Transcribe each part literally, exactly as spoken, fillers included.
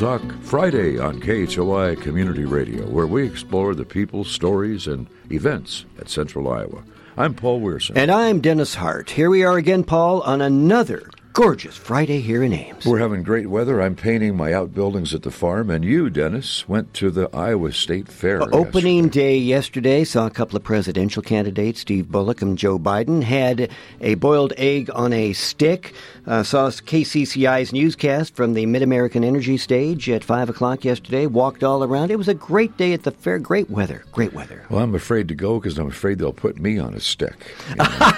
Talk Friday on K H O I Community Radio, where we explore the people, stories, and events at Central Iowa. I'm Paul Weirson. And I'm Dennis Hart. Here we are again, Paul, on another gorgeous Friday here in Ames. We're having great weather. I'm painting my outbuildings at the farm. And you, Dennis, went to the Iowa State Fair. Uh, opening yesterday. day yesterday. Saw a couple of presidential candidates, Steve Bullock and Joe Biden. Had a boiled egg on a stick. Uh, saw K C C I's newscast from the Mid-American Energy stage at five o'clock yesterday. Walked all around. It was a great day at the fair. Great weather. Great weather. Well, I'm afraid to go because I'm afraid they'll put me on a stick. You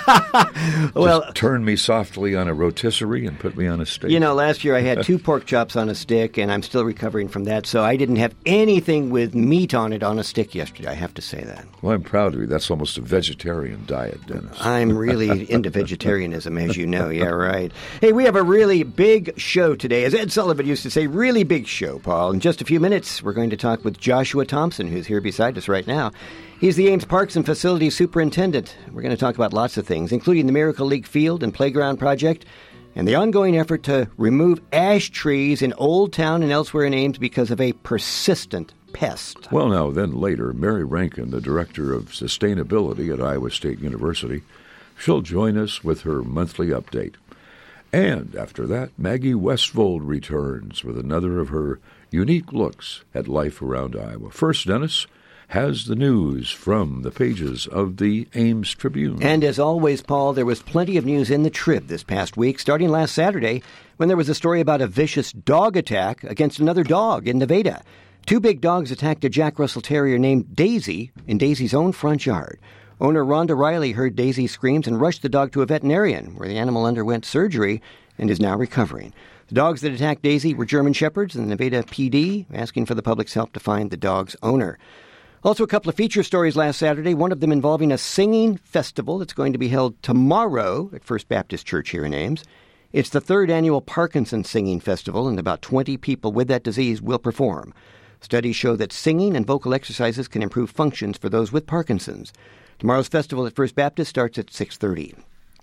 know? Well, Just turn me softly on a rotisserie and put me on a stick. You know, last year I had two pork chops on a stick, and I'm still recovering from that, so I didn't have anything with meat on it on a stick yesterday. I have to say that. Well, I'm proud of you. That's almost a vegetarian diet, Dennis. I'm really into vegetarianism, as you know. Yeah, right. Hey, we have a really big show today. As Ed Sullivan used to say, really big show, Paul. In just a few minutes, we're going to talk with Joshua Thompson, who's here beside us right now. He's the Ames Parks and Facilities Superintendent. We're going to talk about lots of things, including the Miracle League Field and Playground Project, and the ongoing effort to remove ash trees in Old Town and elsewhere in Ames because of a persistent pest. Well, now, then later, Mary Rankin, the Director of Sustainability at Iowa State University, she'll join us with her monthly update. And after that, Maggie Westfold returns with another of her unique looks at life around Iowa. First, Dennis has the news from the pages of the Ames Tribune. And as always, Paul, there was plenty of news in the Trib this past week, starting last Saturday when there was a story about a vicious dog attack against another dog in Nevada. Two big dogs attacked a Jack Russell Terrier named Daisy in Daisy's own front yard. Owner Rhonda Riley heard Daisy's screams and rushed the dog to a veterinarian, where the animal underwent surgery and is now recovering. The dogs that attacked Daisy were German Shepherds, and the Nevada P D asking for the public's help to find the dog's owner. Also, a couple of feature stories last Saturday, one of them involving a singing festival that's going to be held tomorrow at First Baptist Church here in Ames. It's the third annual Parkinson's Singing Festival, and about twenty people with that disease will perform. Studies show that singing and vocal exercises can improve functions for those with Parkinson's. Tomorrow's festival at First Baptist starts at six thirty.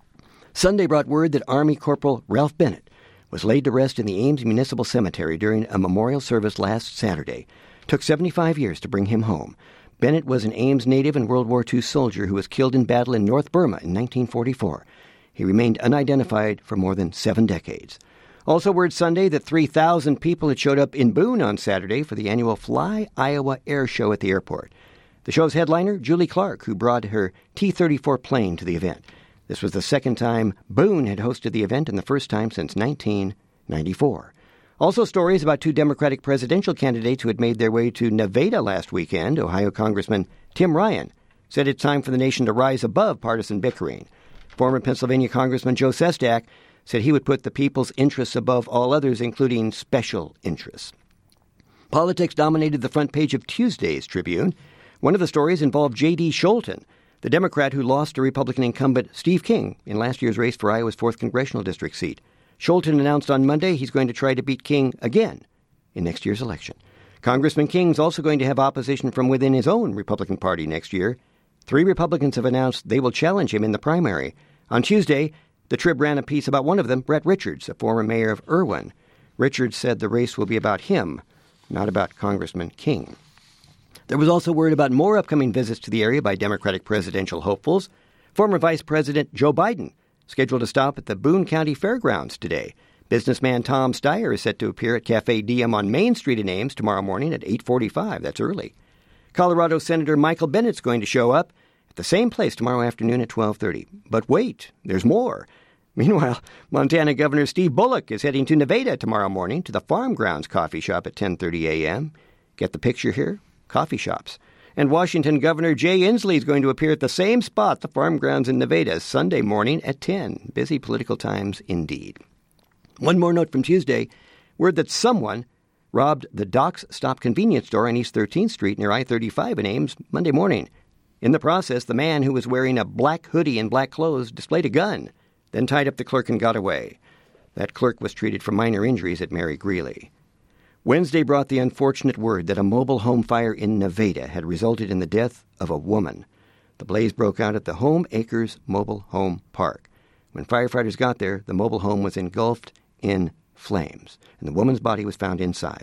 Sunday brought word that Army Corporal Ralph Bennett was laid to rest in the Ames Municipal Cemetery during a memorial service last Saturday. It took seventy-five years to bring him home. Bennett was an Ames native and World War Two soldier who was killed in battle in North Burma in nineteen forty-four. He remained unidentified for more than seven decades. Also word Sunday that three thousand people had showed up in Boone on Saturday for the annual Fly Iowa Air Show at the airport. The show's headliner, Julie Clark, who brought her T thirty-four plane to the event. This was the second time Boone had hosted the event and the first time since nineteen ninety-four. Also stories about two Democratic presidential candidates who had made their way to Nevada last weekend. Ohio Congressman Tim Ryan said it's time for the nation to rise above partisan bickering. Former Pennsylvania Congressman Joe Sestak said he would put the people's interests above all others, including special interests. Politics dominated the front page of Tuesday's Tribune. One of the stories involved J D. Scholten, the Democrat who lost to Republican incumbent Steve King in last year's race for Iowa's fourth congressional district seat. Scholten announced on Monday he's going to try to beat King again in next year's election. Congressman King's also going to have opposition from within his own Republican Party next year. Three Republicans have announced they will challenge him in the primary. On Tuesday, the Trib ran a piece about one of them, Brett Richards, a former mayor of Irwin. Richards said the race will be about him, not about Congressman King. There was also word about more upcoming visits to the area by Democratic presidential hopefuls. Former Vice President Joe Biden scheduled to stop at the Boone County Fairgrounds today. Businessman Tom Steyer is set to appear at Cafe Diem on Main Street in Ames tomorrow morning at eight forty-five. That's early. Colorado Senator Michael Bennett's going to show up at the same place tomorrow afternoon at twelve thirty. But wait, there's more. Meanwhile, Montana Governor Steve Bullock is heading to Nevada tomorrow morning to the Farm Grounds Coffee Shop at ten thirty a.m. Get the picture here? Coffee shops. And Washington Governor Jay Inslee is going to appear at the same spot, the Farm Grounds in Nevada, Sunday morning at ten. Busy political times indeed. One more note from Tuesday. Word that someone robbed the Doc's Stop convenience store on East thirteenth Street near I thirty-five in Ames Monday morning. In the process, the man who was wearing a black hoodie and black clothes displayed a gun, then tied up the clerk and got away. That clerk was treated for minor injuries at Mary Greeley. Wednesday brought the unfortunate word that a mobile home fire in Nevada had resulted in the death of a woman. The blaze broke out at the Home Acres Mobile Home Park. When firefighters got there, the mobile home was engulfed in flames, and the woman's body was found inside.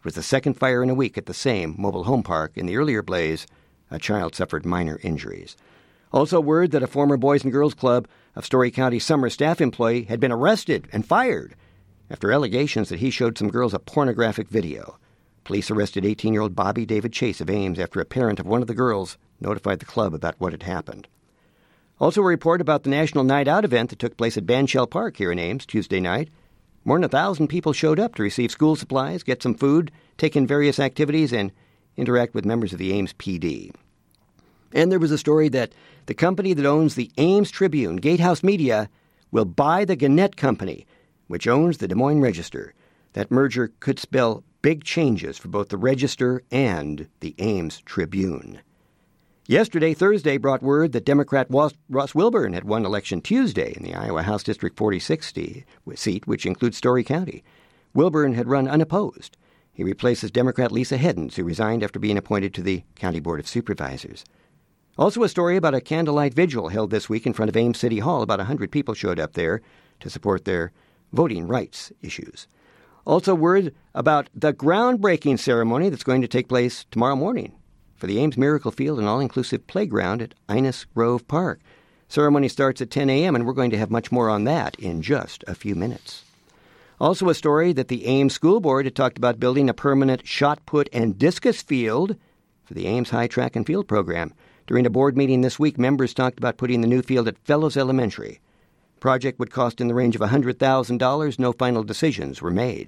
was the second fire in a week at the same mobile home park. In the earlier blaze, a child suffered minor injuries. Also word that a former Boys and Girls Club of Story County summer staff employee had been arrested and fired after allegations that he showed some girls a pornographic video. Police arrested eighteen-year-old Bobby David Chase of Ames after a parent of one of the girls notified the club about what had happened. Also a report about the National Night Out event that took place at Banshell Park here in Ames Tuesday night. More than a thousand people showed up to receive school supplies, get some food, take in various activities, and interact with members of the Ames P D. And there was a story that the company that owns the Ames Tribune, Gatehouse Media, will buy the Gannett Company, which owns the Des Moines Register. That merger could spell big changes for both the Register and the Ames Tribune. Yesterday, Thursday, brought word that Democrat Ross Wilburn had won election Tuesday in the Iowa House District forty-six seat, which includes Story County. Wilburn had run unopposed. He replaces Democrat Lisa Heddens, who resigned after being appointed to the County Board of Supervisors. Also a story about a candlelight vigil held this week in front of Ames City Hall. About one hundred people showed up there to support their voting rights issues. Also word about the groundbreaking ceremony that's going to take place tomorrow morning for the Ames Miracle Field and all-inclusive playground at Innes Grove Park. Ceremony starts at ten a.m., and we're going to have much more on that in just a few minutes. Also a story that the Ames School Board had talked about building a permanent shot put and discus field for the Ames High Track and Field program. During a board meeting this week, members talked about putting the new field at Fellows Elementary. The project would cost in the range of one hundred thousand dollars. No final decisions were made.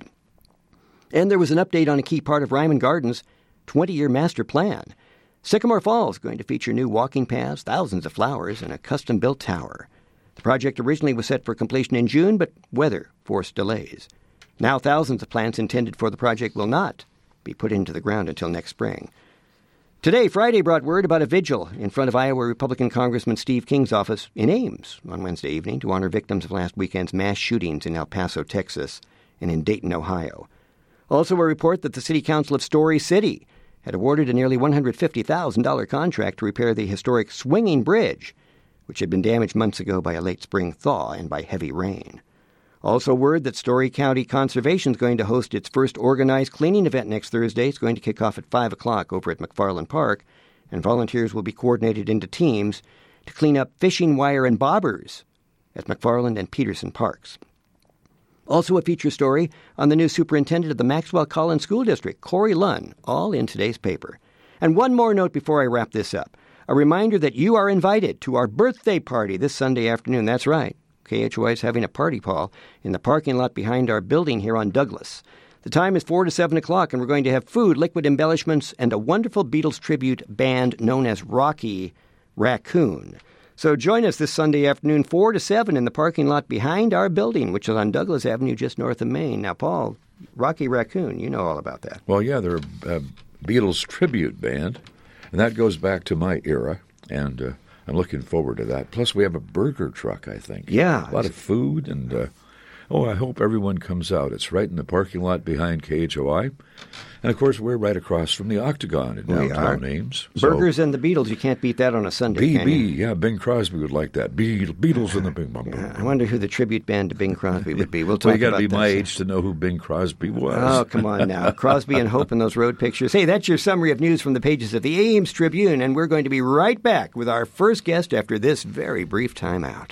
And there was an update on a key part of Ryman Gardens' twenty-year master plan. Sycamore Falls is going to feature new walking paths, thousands of flowers, and a custom-built tower. The project originally was set for completion in June, but weather forced delays. Now thousands of plants intended for the project will not be put into the ground until next spring. Today, Friday, brought word about a vigil in front of Iowa Republican Congressman Steve King's office in Ames on Wednesday evening to honor victims of last weekend's mass shootings in El Paso, Texas, and in Dayton, Ohio. Also a report that the City Council of Story City had awarded a nearly one hundred fifty thousand dollars contract to repair the historic Swinging Bridge, which had been damaged months ago by a late spring thaw and by heavy rain. Also word that Story County Conservation is going to host its first organized cleaning event next Thursday. It's going to kick off at five o'clock over at McFarland Park, and volunteers will be coordinated into teams to clean up fishing wire and bobbers at McFarland and Peterson Parks. Also a feature story on the new superintendent of the Maxwell Collins School District, Corey Lunn, all in today's paper. And one more note before I wrap this up. A reminder that you are invited to our birthday party this Sunday afternoon. That's right. K H O I is having a party, Paul, in the parking lot behind our building here on Douglas. The time is four to seven o'clock, and we're going to have food, liquid embellishments, and a wonderful Beatles tribute band known as Rocky Raccoon. So join us this Sunday afternoon, four to seven, in the parking lot behind our building, which is on Douglas Avenue, just north of Maine. Now, Paul, Rocky Raccoon, you know all about that. Well, yeah, they're a Beatles tribute band, and that goes back to my era, and uh, I'm looking forward to that. Plus, we have a burger truck, I think. Yeah. A lot of food, and, uh, oh, I hope everyone comes out. It's right in the parking lot behind K H O I. And, of course, we're right across from the Octagon in downtown Ames. Burgers so, and the Beatles, you can't beat that on a Sunday, B B, can you? yeah, Bing Crosby would like that. Be- Beatles and the Bing Bong. Yeah, I wonder who the tribute band to Bing Crosby would be. We'll talk well, you got about to be this. my age to know who Bing Crosby was. Oh, come on now. Crosby and Hope in those road pictures. Hey, that's your summary of news from the pages of the Ames Tribune, and we're going to be right back with our first guest after this very brief time out.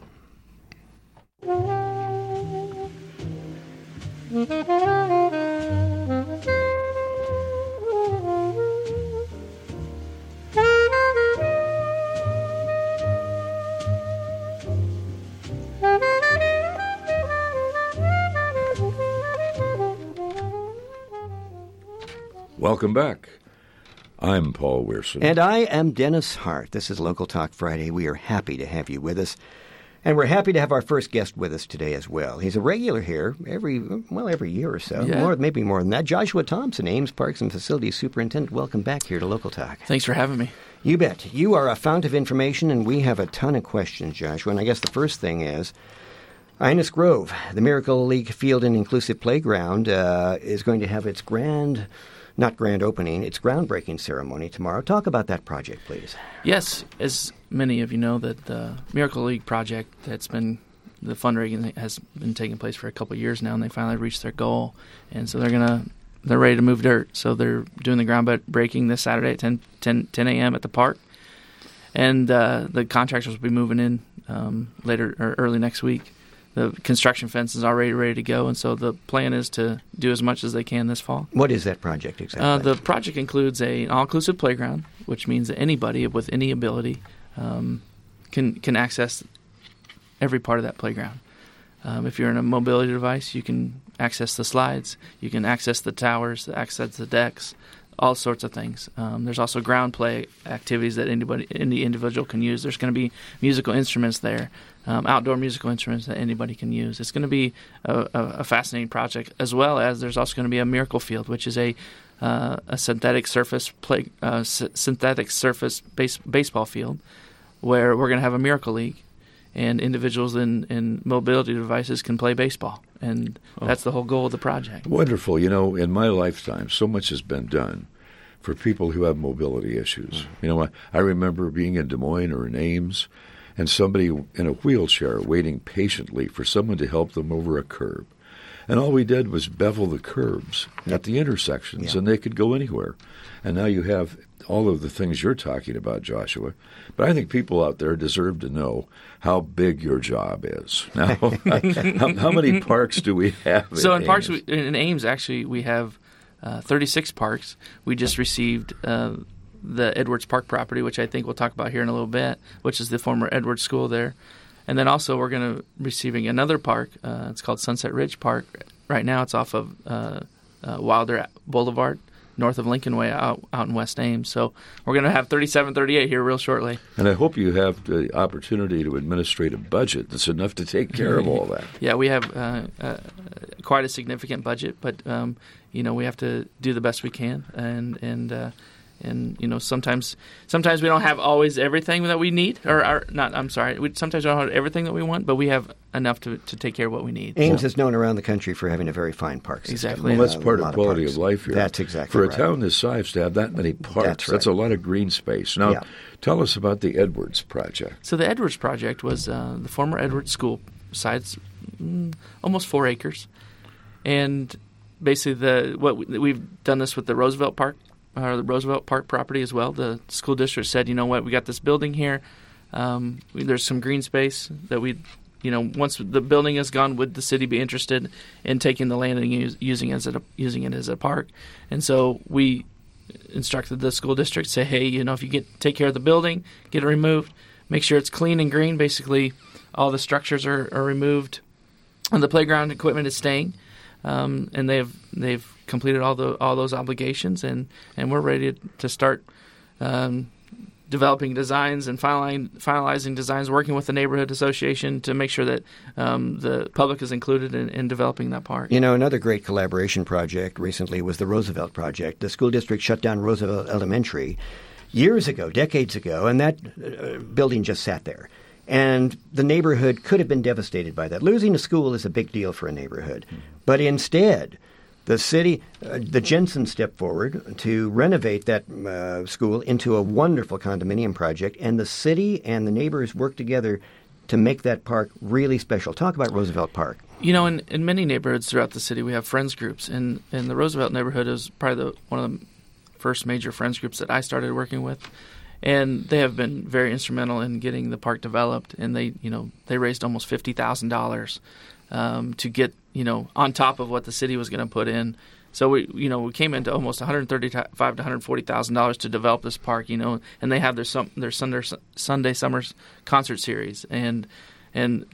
Welcome back. I'm Paul Weirson. And I am Dennis Hart. This is Local Talk Friday. We are happy to have you with us. And we're happy to have our first guest with us today as well. He's a regular here every, well, every year or so. Yeah. More, maybe more than that. Joshua Thompson, Ames Parks and Facilities Superintendent. Welcome back here to Local Talk. Thanks for having me. You bet. You are a fount of information, and we have a ton of questions, Joshua. And I guess the first thing is, Innes Grove, the Miracle League Field and Inclusive Playground, uh, is going to have its grand... not grand opening, its groundbreaking ceremony tomorrow. Talk about that project, please. Yes, as many of you know, that the Miracle League project that's been, the fundraising has been taking place for a couple of years now, and they finally reached their goal. And so they're going to they're ready to move dirt. So they're doing the ground breaking this Saturday at ten, ten, ten a.m. at the park. And uh, the contractors will be moving in um, later or early next week. The construction fence is already ready to go, and so the plan is to do as much as they can this fall. What is that project exactly? Uh, the project includes a, an all-inclusive playground, which means that anybody with any ability um, can can access every part of that playground. Um, if you're in a mobility device, you can access the slides, you can access the towers, access the decks, all sorts of things. Um, there's also ground play activities that anybody, any individual can use. There's going to be musical instruments there, um, outdoor musical instruments that anybody can use. It's going to be a, a, a fascinating project, as well as there's also going to be a miracle field, which is a uh, a synthetic surface play, uh, s- synthetic surface base, baseball field, where we're going to have a miracle league, and individuals in, in mobility devices can play baseball. And that's the whole goal of the project. Wonderful. You know, in my lifetime, so much has been done for people who have mobility issues. Mm-hmm. You know, I, I remember being in Des Moines or in Ames, and somebody in a wheelchair waiting patiently for someone to help them over a curb. And all we did was bevel the curbs yep. at the intersections, yep. and they could go anywhere. And now you have all of the things you're talking about, Joshua. But I think people out there deserve to know how big your job is. Now, how, how many parks do we have in So in Ames? parks, we, in Ames, actually, we have uh, thirty-six parks. We just received uh, the Edwards Park property, which I think we'll talk about here in a little bit, which is the former Edwards School there. And then also we're going to receiving another park. Uh, it's called Sunset Ridge Park. Right now it's off of uh, uh, Wilder Boulevard, north of Lincoln Way, out, out in West Ames. So we're going to have thirty-seven, thirty-eight here real shortly. And I hope you have the opportunity to administrate a budget that's enough to take care of all that. Yeah, we have uh, uh, quite a significant budget, but um, you know we have to do the best we can, and and uh, and you know sometimes sometimes we don't have always everything that we need, or, or not. I'm sorry, we, sometimes we don't have everything that we want, but we have enough to, to take care of what we need. Ames so. is known around the country for having a very fine park system. Exactly. Well, that's Uh, part a of lot quality of, parks. life here. That's exactly For a right. town this size to have that many parks, That's, that's, right. a lot of green space. Now, Yeah. tell us about the Edwards Project. So the Edwards Project was uh, the former Edwards School size, mm, almost four acres, and basically the what we, we've done this with the Roosevelt Park, or the Roosevelt Park property as well. The school district said, you know what, we got this building here. Um, we, there's some green space that we, you know, once the building is gone, would the city be interested in taking the land and use, using it as a, using it as a park? And so we instructed the school district, say, hey, you know, if you get take care of the building, get it removed, make sure it's clean and green. Basically, all the structures are, are removed, and the playground equipment is staying. Um, and they've they've completed all the all those obligations, and, and we're ready to start um, developing designs and finalizing, finalizing designs, working with the neighborhood association to make sure that um, the public is included in, in developing that park. You know, another great collaboration project recently was the Roosevelt Project. The school district shut down Roosevelt Elementary years ago, decades ago, and that uh, building just sat there. And the neighborhood could have been devastated by that. Losing a school is a big deal for a neighborhood. But instead, the city, uh, the Jensen stepped forward to renovate that uh, school into a wonderful condominium project, and the city and the neighbors worked together to make that park really special. Talk about Roosevelt Park. You know, in, in many neighborhoods throughout the city, we have friends groups, and, and the Roosevelt neighborhood is probably the, one of the first major friends groups that I started working with. And they have been very instrumental in getting the park developed, and they, you know, they raised almost fifty thousand dollars um, to get, you know, on top of what the city was going to put in. So we, you know, we came into almost one hundred thirty-five to one hundred forty thousand dollars to develop this park, you know, and they have their some their Sunday Sunday Summers concert series, and and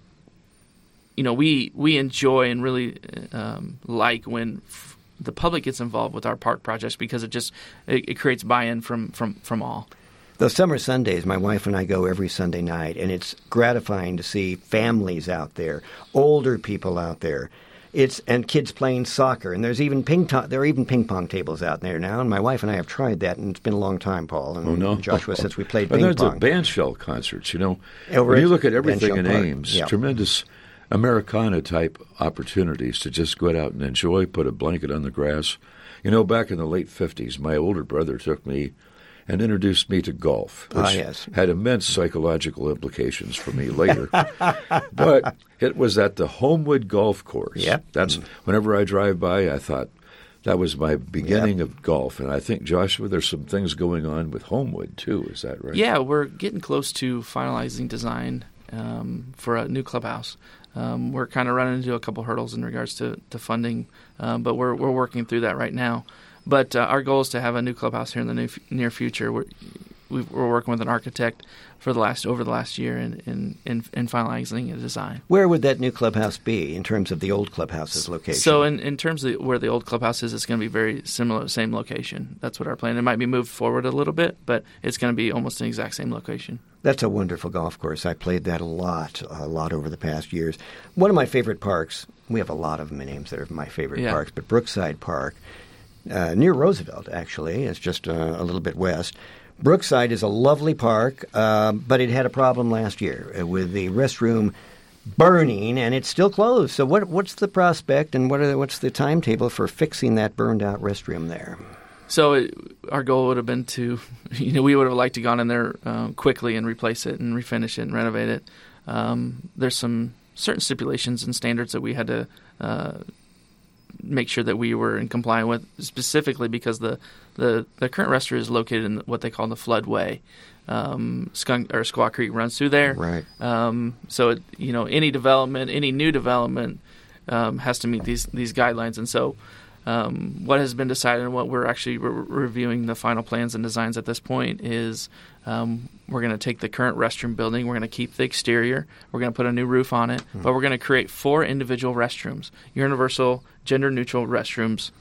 you know we we enjoy and really um, like when f- the public gets involved with our park projects, because it just it, it creates buy-in from from from all. Those summer Sundays, my wife and I go every Sunday night, and it's gratifying to see families out there, older people out there, it's and kids playing soccer, and there's even ping to- there are even ping pong tables out there now. And my wife and I have tried that, and it's been a long time, Paul. And oh, no. Joshua, since we played but ping there's pong. the bandshell concerts, you know. Over when you at look at everything in Bandshell Park. Ames, Yeah. tremendous Americana-type opportunities to just go out and enjoy, put a blanket on the grass. You know, back in the late fifties, my older brother took me and introduced me to golf, which ah, yes. had immense psychological implications for me later. But it was at the Homewood Golf Course. Yep. That's whenever I drive by, I thought, That was my beginning yep. of golf, and I think, Joshua, there's some things going on with Homewood, too. Is that right? Yeah, we're getting close to finalizing design um, for a new clubhouse. Um, we're kind of running into a couple hurdles in regards to, to funding, um, but we're we're working through that right now. But uh, our goal is to have a new clubhouse here in the new, near future. We're, we've, we're working with an architect for the last over the last year in, in, in, in finalizing a design. Where would that new clubhouse be in terms of the old clubhouse's location? So in, in terms of where the old clubhouse is, it's going to be very similar, same location. That's what our plan. It might be moved forward a little bit, but it's going to be almost an exact same location. That's a wonderful golf course. I played that a lot, a lot over the past years. One of my favorite parks, we have a lot of names that are my favorite yeah. parks, but Brookside Park, uh, near Roosevelt, actually, it's just uh, a little bit west. Brookside is a lovely park, uh, but it had a problem last year with the restroom burning, and it's still closed. So what, what's the prospect, and what are the, what's the timetable for fixing that burned-out restroom there? So it, our goal would have been to, you know, we would have liked to gone in there uh, quickly and replace it and refinish it and renovate it. Um, there's some certain stipulations and standards that we had to uh, make sure that we were in compliance with, specifically because the, the, the current restroom is located in what they call the floodway. Um, Skunk or Squaw Creek runs through there. Right. Um, so it, you know, any development, any new development um, has to meet these these guidelines, and so. Um, what has been decided and what we're actually re- reviewing the final plans and designs at this point is um, we're going to take the current restroom building, we're going to keep the exterior, we're going to put a new roof on it, mm-hmm. but we're going to create four individual restrooms, universal, gender-neutral restrooms.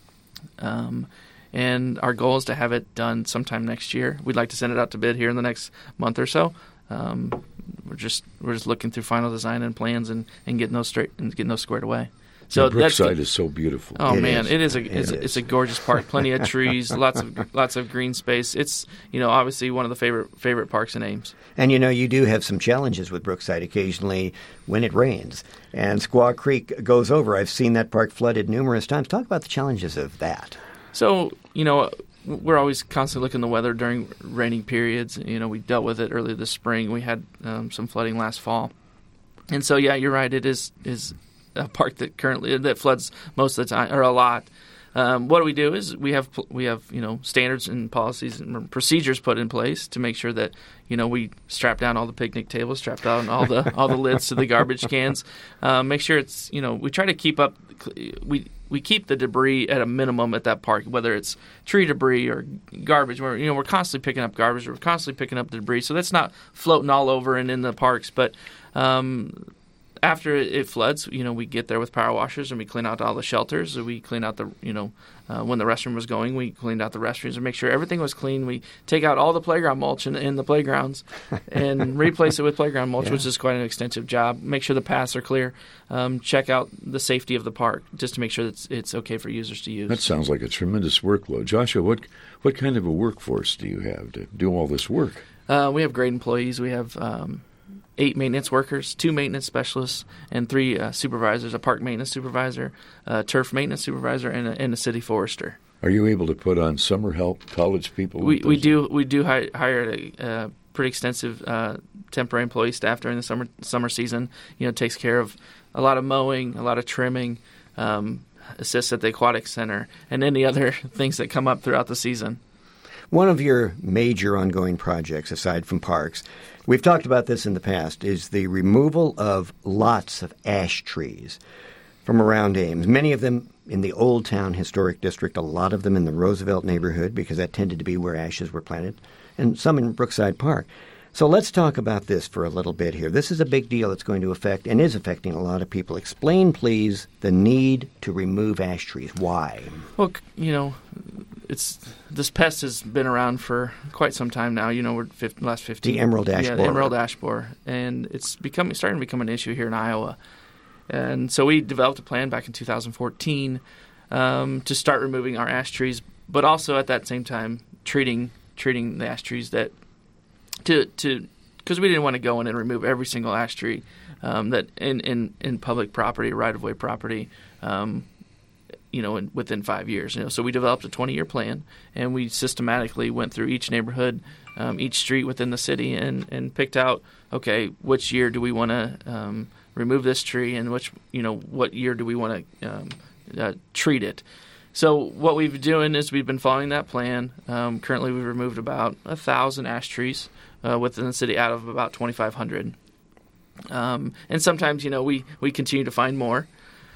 Um, and our goal is to have it done sometime next year. We'd like to send it out to bid here in the next month or so. Um, we're just we're just looking through final design and plans and, and getting those straight and getting those squared away. So the Brookside is so beautiful. Oh it man, is. it is a it it's, is. a it's a gorgeous park. Plenty of trees, lots of lots of green space. It's you know obviously one of the favorite favorite parks in Ames. And you know you do have some challenges with Brookside occasionally when it rains and Squaw Creek goes over. I've seen that park flooded numerous times. Talk about the challenges of that. So you know we're always constantly looking at the weather during raining periods. You know we dealt with it earlier this spring. We had um, some flooding last fall, and so yeah, you're right. It is is. A park that currently that floods most of the time or a lot. Um, what do we do is we have we have you know standards and policies and procedures put in place to make sure that you know we strap down all the picnic tables, strap down all the all the lids to the garbage cans. Uh, make sure it's you know we try to keep up we we keep the debris at a minimum at that park, whether it's tree debris or garbage. We're you know we're constantly picking up garbage. We're constantly picking up the debris, so that's not floating all over and in the parks, but. Um, After it floods, you know, we get there with power washers and we clean out all the shelters. We clean out the, you know, uh, when the restroom was going, we cleaned out the restrooms and make sure everything was clean. We take out all the playground mulch in, in the playgrounds and replace it with playground mulch, yeah. which is quite an extensive job. Make sure the paths are clear. Um, check out the safety of the park just to make sure that it's, it's okay for users to use. That sounds like a tremendous workload. Joshua, what what kind of a workforce do you have to do all this work? Uh, we have great employees. We have um, eight maintenance workers, two maintenance specialists, and three uh, supervisors, a park maintenance supervisor, a turf maintenance supervisor, and a, and a city forester. Are you able to put on summer help, college people? We we do we do hi- hire a uh, pretty extensive uh, temporary employee staff during the summer summer season. You know, takes care of a lot of mowing, a lot of trimming, um, assists at the aquatic center, and any other things that come up throughout the season. One of your major ongoing projects, aside from parks, we've talked about this in the past, is the removal of lots of ash trees from around Ames. Many of them in the Old Town Historic District, a lot of them in the Roosevelt neighborhood because that tended to be where ashes were planted, and some in Brookside Park. So let's talk about this for a little bit here. This is a big deal that's going to affect and is affecting a lot of people. Explain, please, the need to remove ash trees. Why? Well, you know, it's this pest has been around for quite some time now. You know, we're fifteen, last fifteen. The emerald ash yeah, borer. the emerald ash borer, and it's becoming starting to become an issue here in Iowa. And so we developed a plan back in two thousand fourteen um, to start removing our ash trees, but also at that same time treating treating the ash trees that to to because we didn't want to go in and remove every single ash tree um, that in, in, in public property, right of way property. Um, you know, in, within five years. You know, so we developed a twenty-year plan, and we systematically went through each neighborhood, um, each street within the city, and, and picked out, okay, which year do we want to um, remove this tree, and which, you know, what year do we want to um, uh, treat it. So what we've been doing is we've been following that plan. Um, currently, we've removed about a thousand ash trees uh, within the city out of about twenty-five hundred. Um, and sometimes, you know, we, we continue to find more.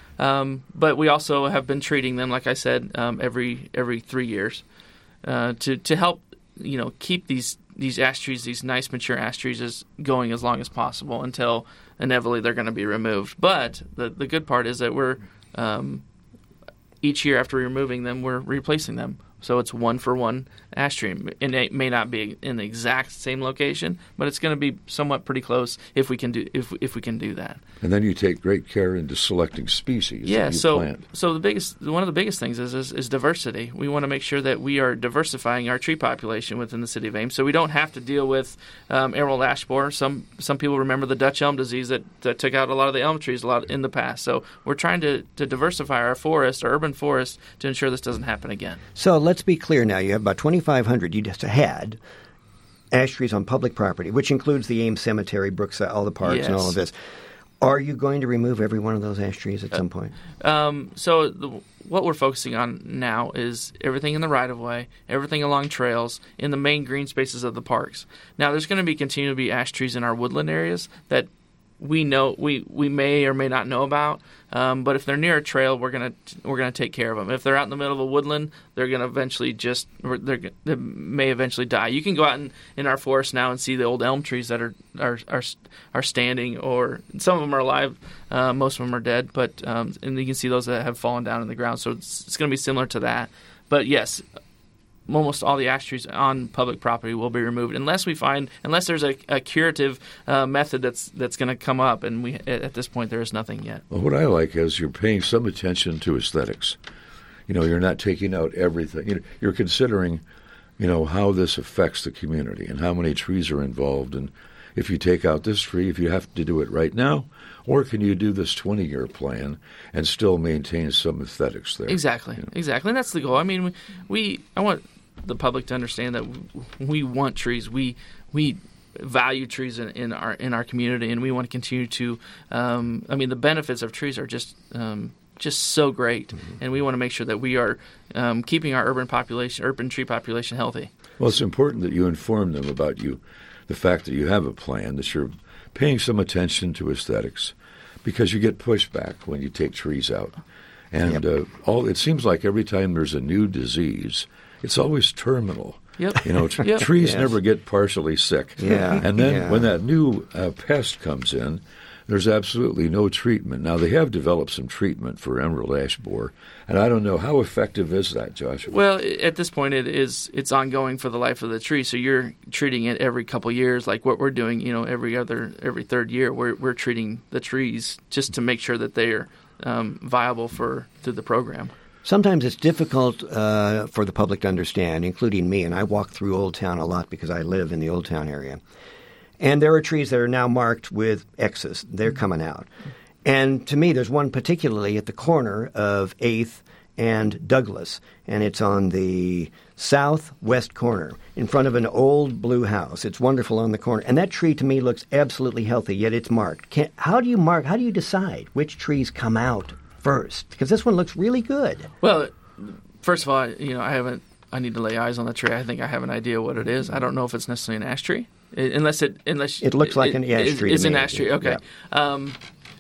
Um, but we also have been treating them, like I said, um, every every three years uh, to to help, you know, keep these these ash trees, these nice mature ash trees, as going as long as possible until inevitably they're going to be removed. But the the good part is that we're um, each year after removing them, we're replacing them. So it's one for one ash tree. And it may not be in the exact same location, but it's going to be somewhat pretty close if we can do if if we can do that. And then you take great care into selecting species yeah, that you so, plant. So the biggest one of the biggest things is, is is diversity. We want to make sure that we are diversifying our tree population within the city of Ames, so we don't have to deal with um, emerald ash borer. Some some people remember the Dutch elm disease that, that took out a lot of the elm trees a lot in the past. So we're trying to, to diversify our forest, our urban forest, to ensure this doesn't happen again. So let's be clear now. You have about twenty-five hundred you just had ash trees on public property, which includes the Ames Cemetery, Brookside, all the parks, yes. and all of this. Are you going to remove every one of those ash trees at some point? Um, so the, what we're focusing on now is everything in the right-of-way, everything along trails, in the main green spaces of the parks. Now, there's going to be continue to be ash trees in our woodland areas that we know we, we may or may not know about, um, but if they're near a trail, we're gonna we're gonna take care of them. If they're out in the middle of a woodland, they're gonna eventually just they're, they may eventually die. You can go out in, in our forest now and see the old elm trees that are are are, are standing, or some of them are alive. Uh, most of them are dead, but um, and you can see those that have fallen down in the ground. So it's, it's going to be similar to that. But yes, almost all the ash trees on public property will be removed unless we find, unless there's a, a curative uh, method that's that's going to come up, and we at this point there is nothing yet. Well, what I like is you're paying some attention to aesthetics. You know, you're not taking out everything. You know, you're considering, you know, how this affects the community and how many trees are involved, and if you take out this tree, if you have to do it right now, or can you do this twenty-year plan and still maintain some aesthetics there? Exactly, you know? exactly, and that's the goal. I mean, we, we I want the public to understand that we want trees. We we value trees in, in our in our community, and we want to continue to. Um, I mean, the benefits of trees are just um, just so great, mm-hmm. and we want to make sure that we are um, keeping our urban population, urban tree population, healthy. Well, it's important that you inform them about you, the fact that you have a plan, that you're paying some attention to aesthetics, because you get pushback when you take trees out, and yep. uh, all it seems like every time there's a new disease, it's always terminal. Yep. You know, t- yep. trees yes. never get partially sick. Yeah. And then yeah. when that new uh, pest comes in, there's absolutely no treatment. Now, they have developed some treatment for emerald ash borer, and I don't know, how effective is that, Joshua? Well, at this point, it is it's ongoing for the life of the tree. So you're treating it every couple years, like what we're doing. You know, every other, every third year, we're we're treating the trees just to make sure that they are um, viable for through the program. Sometimes it's difficult uh, for the public to understand, including me, and I walk through Old Town a lot because I live in the Old Town area. And there are trees that are now marked with X's. They're coming out. And to me, there's one particularly at the corner of eighth and Douglas, and it's on the southwest corner in front of an old blue house. It's wonderful on the corner. And that tree to me looks absolutely healthy, yet it's marked. Can, how do you mark, how do you decide which trees come out first? Because this one looks really good. Well, first of all, you know, I haven't. I need to lay eyes on the tree. I think I have an idea what it is. I don't know if it's necessarily an ash tree, it, unless it unless it looks like it, an ash it, tree. It's to an me. ash tree. Okay. Yeah. Um,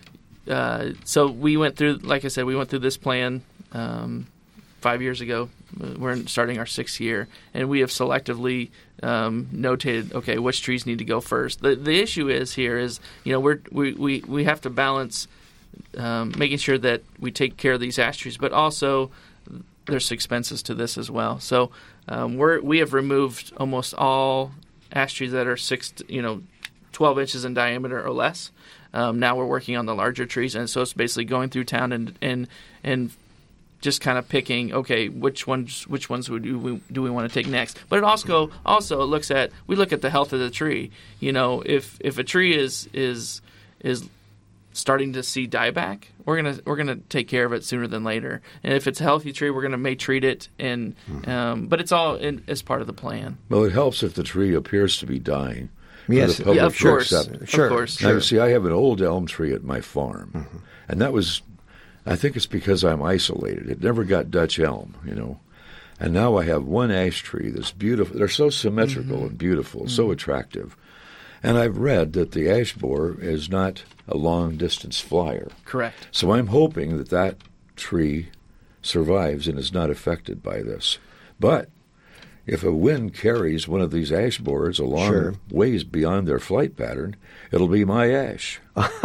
uh, so we went through, like I said, we went through this plan um, five years ago. We're starting our sixth year, and we have selectively um, notated, okay, which trees need to go first. The the issue is here is, you know, we're we we, we have to balance. Um, making sure that we take care of these ash trees, but also there's expenses to this as well. So um, we're we have removed almost all ash trees that are six, you know, twelve inches in diameter or less. Um, now we're working on the larger trees, and so it's basically going through town and and and just kind of picking, okay, which ones which ones would do we, do we want to take next? But it also also looks at we look at the health of the tree. You know, if if a tree is is is starting to see dieback, we're gonna we're gonna take care of it sooner than later. And if it's a healthy tree, we're gonna may treat it, and um, but it's all in, as part of the plan. Well, it helps if the tree appears to be dying. Yes, for the public yeah, of to course, accept. Sure, of course. Now, sure. you see, I have an old elm tree at my farm, mm-hmm. and that was I think it's because I'm isolated. It never got Dutch elm, you know. And now I have one ash tree that's beautiful. They're so symmetrical mm-hmm. and beautiful, mm-hmm. so attractive. And I've read that the ash borer is not a long-distance flyer. Correct. So I'm hoping that that tree survives and is not affected by this. But if a wind carries one of these ash borers a long sure. ways beyond their flight pattern, it'll be my ash.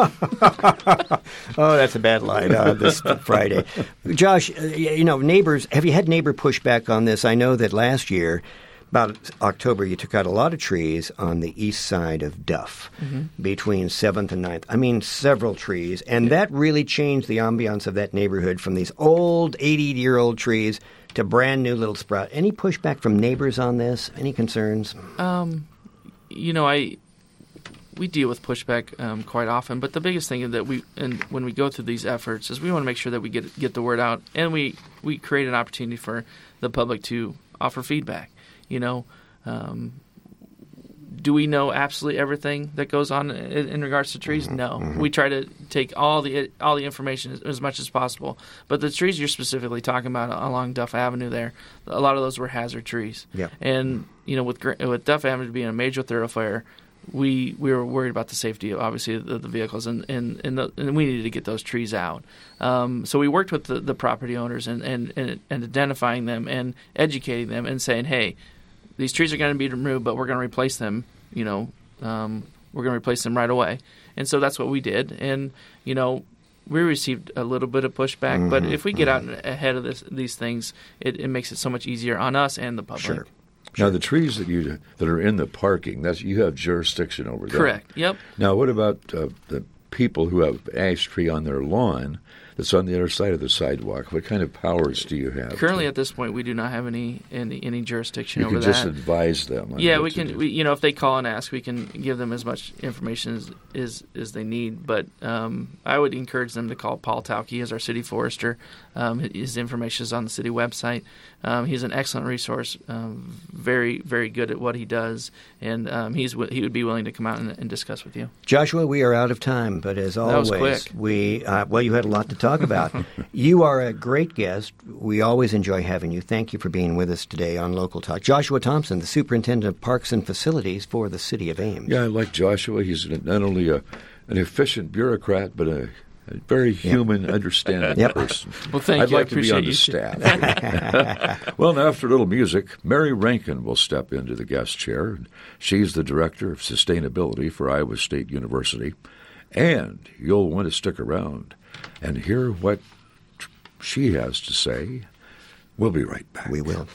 Oh, that's a bad line uh, this Friday. Josh, you know, neighbors, have you had neighbor pushback on this? I know that last year, about October, you took out a lot of trees on the east side of Duff mm-hmm. between seventh and ninth. I mean, several trees. And that really changed the ambiance of that neighborhood from these old eighty-year-old trees to brand new little sprout. Any pushback from neighbors on this? Any concerns? Um, you know, I we deal with pushback um, quite often, but the biggest thing that we and when we go through these efforts is we want to make sure that we get get the word out, and we we create an opportunity for the public to offer feedback. You know, um, do we know absolutely everything that goes on in, in regards to trees? No. Mm-hmm. We try to take all the all the information as, as much as possible. But the trees you're specifically talking about along Duff Avenue there, a lot of those were hazard trees. Yeah. And, you know, with with Duff Avenue being a major thoroughfare, we we were worried about the safety, of, obviously, of the, the vehicles, and and, and, the, and we needed to get those trees out. Um, so we worked with the, the property owners and, and, and, and identifying them and educating them and saying, hey, these trees are going to be removed, but we're going to replace them, you know, um, we're going to replace them right away. And so that's what we did. And, you know, we received a little bit of pushback, mm-hmm, but if we get mm-hmm. out ahead of this, these things, it, it makes it so much easier on us and the public. Sure. Now, the trees that you that are in the parking, that's you have jurisdiction over them. Correct, yep. Now, what about uh, the people who have ash tree on their lawn that's on the other side of the sidewalk? What kind of powers do you have? Currently, to, at this point, we do not have any any, any jurisdiction you over that. You can just advise them. On yeah, what we to can. do. We, you know, if they call and ask, we can give them as much information as as, as they need. But um, I would encourage them to call Paul Tauke as our city forester. Um, his information is on the city website. Um, he's an excellent resource, um, very, very good at what he does, and um, he's he would be willing to come out and, and discuss with you. Joshua, we are out of time, but as always, that was quick. we uh, well, you had a lot to talk about. You are a great guest. We always enjoy having you. Thank you for being with us today on Local Talk. Joshua Thompson, the Superintendent of Parks and Facilities for the City of Ames. Yeah, I like Joshua. He's not only a, an efficient bureaucrat, but a A very human, yep. understanding yep. person. Well, thank I'd you. like to be on the staff. Well, now after a little music, Mary Rankin will step into the guest chair. She's the Director of Sustainability for Iowa State University. And you'll want to stick around and hear what she has to say. We'll be right back. We will.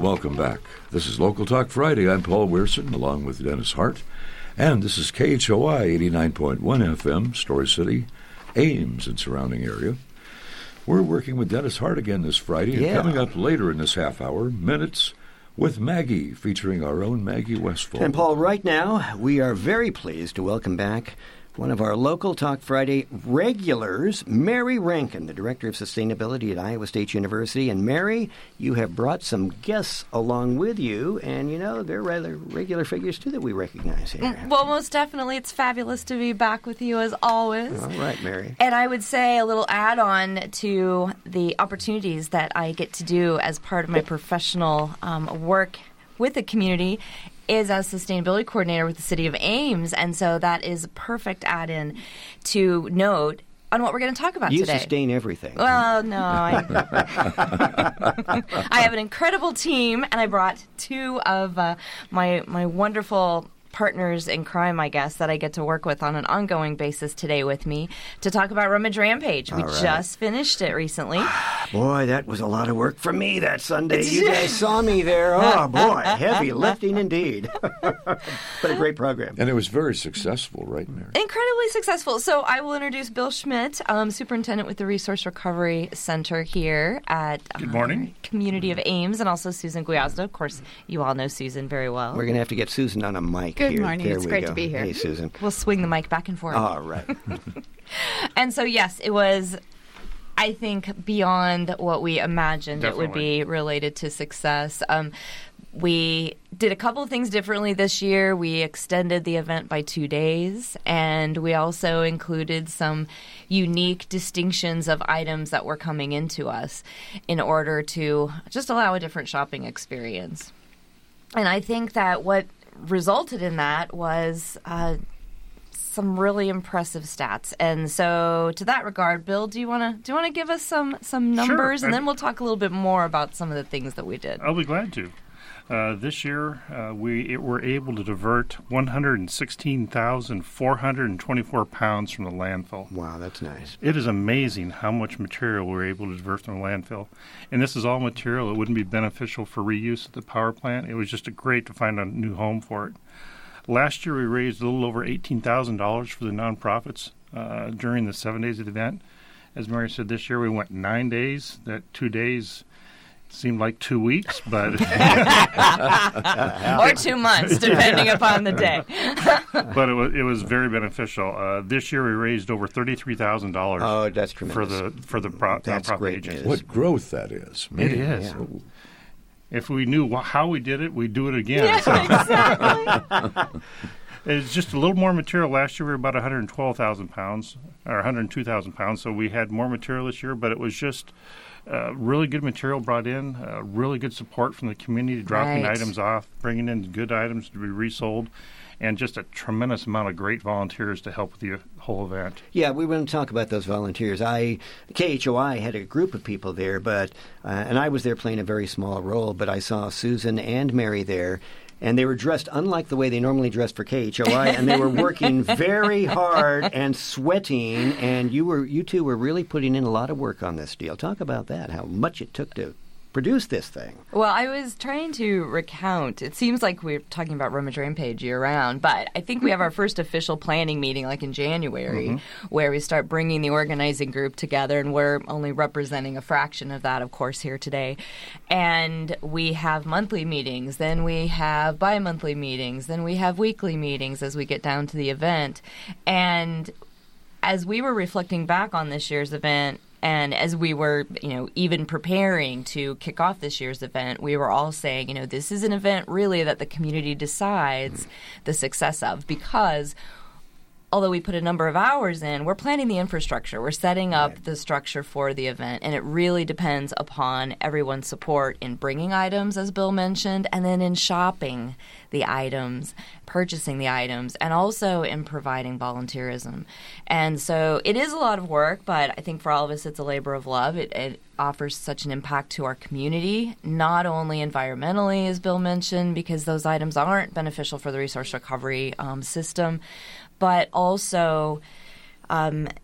welcome back. This is Local Talk Friday. I'm Paul Weirson, along with Dennis Hart. And this is K H O I eighty-nine point one F M, Story City, Ames, and surrounding area. We're working with Dennis Hart again this Friday. And Yeah. coming up later in this half hour, Minutes with Maggie, featuring our own Maggie Westfall. And Paul, right now, we are very pleased to welcome back one of our Local Talk Friday regulars, Mary Rankin, the Director of Sustainability at Iowa State University. And Mary, you have brought some guests along with you, and you know, they're rather regular figures, too, that we recognize here. Well, most definitely. It's fabulous to be back with you as always. All right, Mary. And I would say a little add-on to the opportunities that I get to do as part of my professional um, work with the community is as sustainability coordinator with the city of Ames. And so that is a perfect add-in to note on what we're going to talk about You today. sustain everything. Well, no. I, I have an incredible team, and I brought two of uh, my my wonderful partners in crime, I guess, that I get to work with on an ongoing basis today with me to talk about Rummage Rampage. We All right. just finished it recently. Boy, that was a lot of work for me that Sunday. You guys saw me there. Oh, boy, heavy lifting indeed. But a great program. And it was very successful, right, Mary? Incredibly successful. So I will introduce Bill Schmidt, um, superintendent with the Resource Recovery Center here at Good morning. uh, Community of Ames, and also Susan Guiazdo. Of course, you all know Susan very well. We're going to have to get Susan on a mic Good here. morning. There It's we great go. to be here. Hey, Susan. We'll swing the mic back and forth. All right. And so, yes, it was, I think, beyond what we imagined it would Definitely. be related to success. Um, we did a couple of things differently this year. We extended the event by two days, and we also included some unique distinctions of items that were coming into us in order to just allow a different shopping experience. And I think that what resulted in that was uh, some really impressive stats. And so, to that regard, Bill, do you want to do you want to give us some some numbers, Sure. and I- then we'll talk a little bit more about some of the things that we did. I'll be glad to. Uh, this year, uh, we it, were able to divert one hundred sixteen thousand four hundred twenty-four pounds from the landfill. Wow, that's nice. It is amazing how much material we were able to divert from the landfill. And this is all material that wouldn't be beneficial for reuse at the power plant. It was just a great to find a new home for it. Last year, we raised a little over eighteen thousand dollars for the nonprofits uh, during the seven days of the event. As Mary said, this year we went nine days. That two days seemed like two weeks, but Or two months, depending upon the day. but it was it was very beneficial. Uh, this year we raised over thirty three thousand dollars Oh, that's for tremendous. the for the pro- That's nonprofit great agency. news. What growth that is. Man. It is. Yeah. If we knew wh- how we did it, we'd do it again. Yeah, So exactly. it's just a little more material. Last year we were about one hundred twelve thousand pounds, or one hundred two thousand pounds. So we had more material this year, but it was just uh, really good material brought in, uh, really good support from the community, dropping Right. items off, bringing in good items to be resold, and just a tremendous amount of great volunteers to help with the whole event. Yeah, we want to talk about those volunteers. I K H O I had a group of people there, but uh, and I was there playing a very small role. But I saw Susan and Mary there, and they were dressed unlike the way they normally dress for K H O I, and they were working very hard and sweating. And you were, you two were really putting in a lot of work on this deal. Talk about that. How much it took to produce this thing. Well, I was trying to recount. It seems like we're talking about Rummage Rampage year round, but I think we have our first official planning meeting like in January, Mm-hmm. where we start bringing the organizing group together, and we're only representing a fraction of that, of course, here today. And we have monthly meetings, then we have bi-monthly meetings, then we have weekly meetings as we get down to the event. And as we were reflecting back on this year's event, and as we were, you know, even preparing to kick off this year's event, we were all saying, you know, this is an event really that the community decides the success of, because although we put a number of hours in, we're planning the infrastructure. We're setting up Right. the structure for the event, and it really depends upon everyone's support in bringing items, as Bill mentioned, and then in shopping the items, purchasing the items, and also in providing volunteerism. And so it is a lot of work, but I think for all of us it's a labor of love. It, it offers such an impact to our community, not only environmentally, as Bill mentioned, because those items aren't beneficial for the resource recovery um, system, but also um,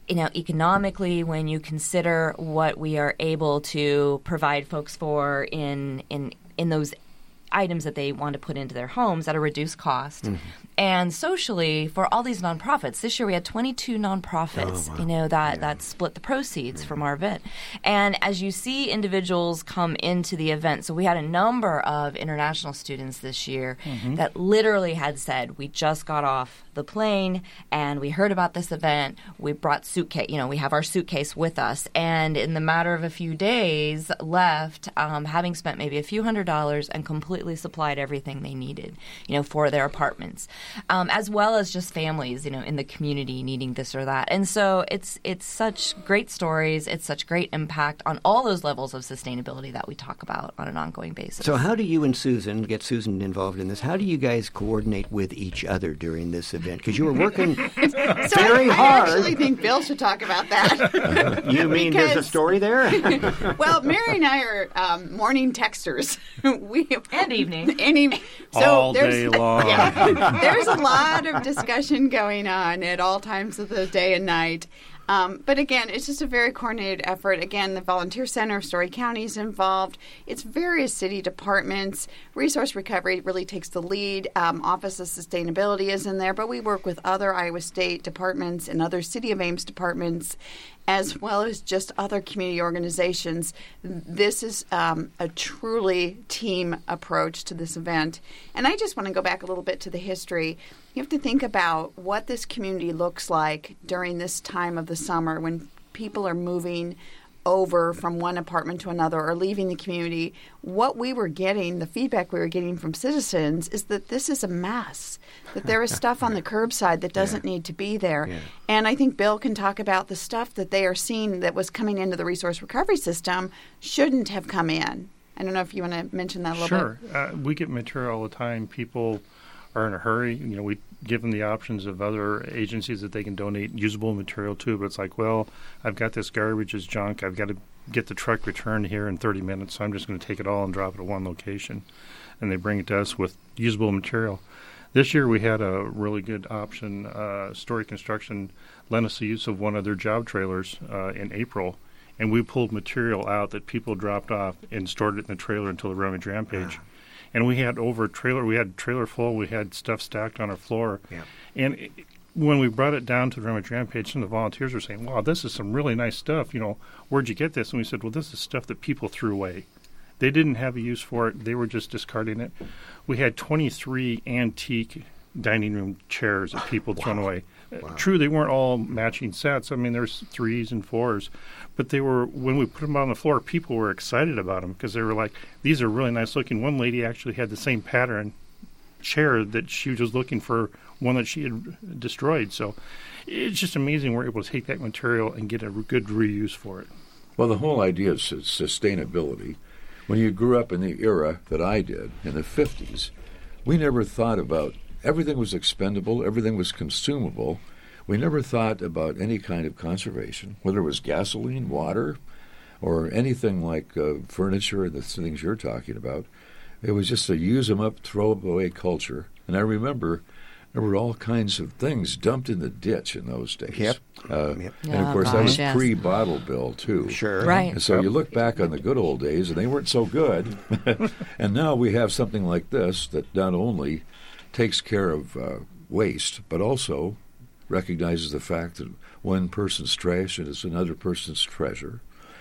you know, economically, when you consider what we are able to provide folks for in in in those items that they want to put into their homes at a reduced cost. Mm-hmm. And socially, for all these nonprofits, this year we had twenty-two nonprofits, oh, wow. you know, that, yeah. that split the proceeds mm-hmm. from our event. And as you see individuals come into the event, so we had a number of international students this year mm-hmm. that literally had said, we just got off the plane and we heard about this event. We brought suitcase, you know, we have our suitcase with us. And in the matter of a few days left, um, having spent maybe a few hundred dollars and completely supplied everything they needed, you know, for their apartments. Um, as well as just families, you know, in the community needing this or that. And so it's it's such great stories. It's such great impact on all those levels of sustainability that we talk about on an ongoing basis. So how do you and Susan, get Susan involved in this, how do you guys coordinate with each other during this event? Because you were working so very I, hard. I actually think Bill should talk about that. Uh, you mean because, there's a story there? Well, Mary and I are um, morning texters. we And evening. And evening. So all there's, day long. Yeah, there's a lot of discussion going on at all times of the day and night. Um, but again, it's just a very coordinated effort. Again, the Volunteer Center of Story County is involved. It's various city departments. Resource Recovery really takes the lead. Um, Office of Sustainability is in there, but we work with other Iowa State departments and other City of Ames departments, as well as just other community organizations. This is um, a truly team approach to this event. And I just want to go back a little bit to the history. You have to think about what this community looks like during this time of the summer when people are moving over from one apartment to another or leaving the community. What we were getting, the feedback we were getting from citizens is that this is a mess, that there is stuff on the curbside that doesn't yeah. need to be there. Yeah. And I think Bill can talk about the stuff that they are seeing that was coming into the resource recovery system shouldn't have come in. I don't know if you want to mention that a little sure. bit. Sure. Uh, we get material all the time. People are in a hurry. You know, we give them the options of other agencies that they can donate usable material to, but it's like, well, I've got this garbage as junk. I've got to get the truck returned here in thirty minutes, so I'm just going to take it all and drop it at one location. And they bring it to us with usable material. This year we had a really good option. Uh, Story Construction lent us the use of one of their job trailers uh, in April, and we pulled material out that people dropped off and stored it in the trailer until the Rummage Rampage. Yeah. And we had over a trailer, we had trailer full, we had stuff stacked on our floor. Yeah. And it, when we brought it down to the Rummage Rampage, some of the volunteers were saying, wow, this is some really nice stuff. You know, where'd you get this? And we said, well, this is stuff that people threw away. They didn't have a use for it. They were just discarding it. We had twenty-three antique dining room chairs that people wow. thrown away. Wow. Uh, true, they weren't all matching sets. I mean, there's threes and fours. But they were, when we put them on the floor, people were excited about them because they were like, these are really nice looking. One lady actually had the same pattern chair that she was just looking for, one that she had destroyed. So it's just amazing we're able to take that material and get a good reuse for it. Well, the whole idea of sustainability, when you grew up in the era that I did, in the fifties, we never thought about, everything was expendable, everything was consumable. We never thought about any kind of conservation, whether it was gasoline, water, or anything like uh, furniture and the things you're talking about. It was just a use them up, throw them away culture. And I remember there were all kinds of things dumped in the ditch in those days. Yep. Uh, yep. And, of Oh, course, gosh, that was yes. pre-bottle bill, too. Sure. Right. And so you look back on the good old days, and they weren't so good. And now we have something like this that not only takes care of uh, waste, but also recognizes the fact that one person's trash is another person's treasure.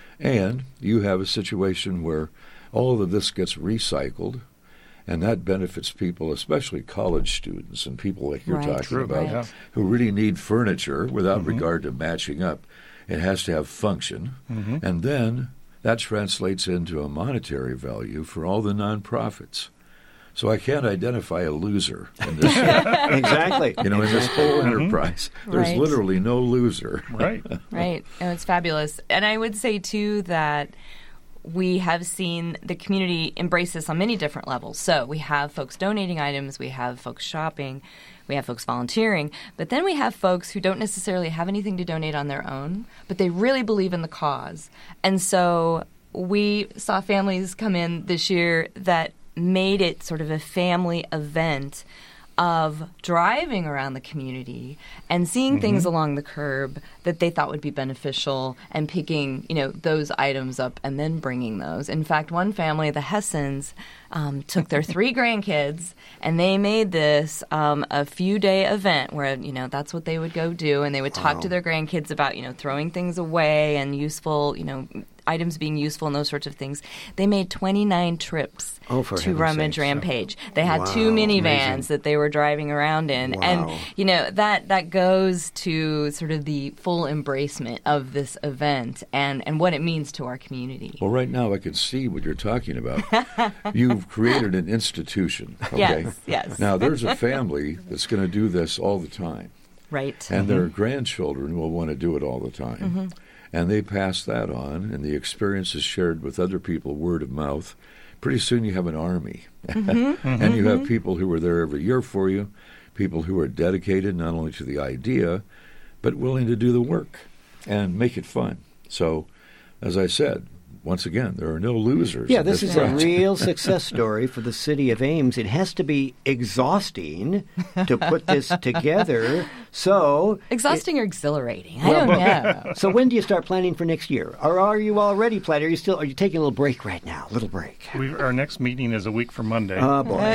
And you have a situation where all of this gets recycled, and that benefits people, especially college students and people like you're Right. talking True, about, yeah. who really need furniture without Mm-hmm. regard to matching up. It has to have function. Mm-hmm. And then that translates into a monetary value for all the nonprofits. So I can't identify a loser in this. Exactly. You know, in this whole enterprise, there's Right. literally no loser. Right. Right. Oh, it's fabulous. And I would say, too, that we have seen the community embrace this on many different levels. So we have folks donating items, we have folks shopping, we have folks volunteering, but then we have folks who don't necessarily have anything to donate on their own, but they really believe in the cause. And so we saw families come in this year that made it sort of a family event of driving around the community and seeing mm-hmm. things along the curb that they thought would be beneficial and picking, you know, those items up and then bringing those. In fact, one family, the Hessens, um, took their three grandkids and they made this um, a few-day event where, you know, that's what they would go do, and they would talk wow. to their grandkids about, you know, throwing things away and useful, you know, items being useful and those sorts of things. They made twenty-nine trips oh, for to Rummage sakes. Rampage. They had wow, two minivans amazing. that they were driving around in. Wow. And, you know, that, that goes to sort of the full embracement of this event and, and what it means to our community. Well, right now I can see what you're talking about. You've created an institution. Okay? Yes, yes. Now, there's a family that's going to do this all the time. Right. And mm-hmm. their grandchildren will want to do it all the time. Mm-hmm. And they pass that on, and the experience is shared with other people, word of mouth. Pretty soon you have an army. Mm-hmm. And you have people who are there every year for you, people who are dedicated not only to the idea, but willing to do the work and make it fun. So, as I said, once again, there are no losers. Yeah, this, this is project. a real success story for the city of Ames. It has to be exhausting to put this together. So exhausting it, or exhilarating? I well, don't know. So when do you start planning for next year? Or are you already planning? Are you still? Are you taking a little break right now? A little break. We, our next meeting is a week from Monday. Oh boy.